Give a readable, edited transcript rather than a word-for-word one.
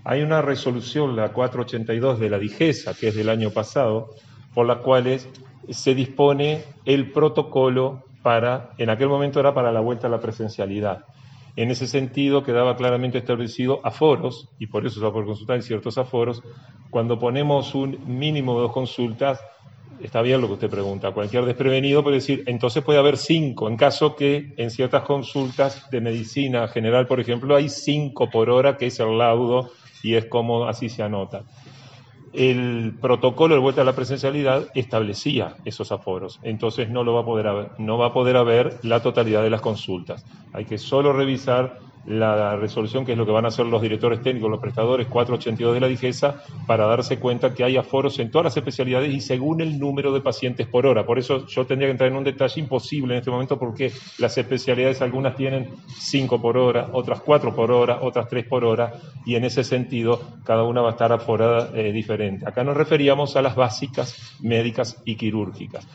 Hay una resolución, la 482 de la DIGESA, que es del año pasado, por la cual se dispone el protocolo en aquel momento era para la vuelta a la presencialidad. En ese sentido quedaba claramente establecido aforos, y por eso se va por consultar en ciertos aforos. Cuando ponemos un mínimo de 2 consultas, está bien lo que usted pregunta, cualquier desprevenido puede decir, entonces puede haber 5, en caso que en ciertas consultas de medicina general, por ejemplo, hay 5 por hora, que es el laudo, y es como así se anota. El protocolo de vuelta a la presencialidad establecía esos aforos, entonces no va a poder haber la totalidad de las consultas. Hay que solo revisar la resolución, que es lo que van a hacer los directores técnicos, los prestadores, 482 de la DIGESA, para darse cuenta que hay aforos en todas las especialidades y según el número de pacientes por hora. Por eso yo tendría que entrar en un detalle imposible en este momento, porque las especialidades, algunas tienen 5 por hora, otras 4 por hora, otras 3 por hora, y en ese sentido cada una va a estar aforada diferente. Acá nos referíamos a las básicas, médicas y quirúrgicas.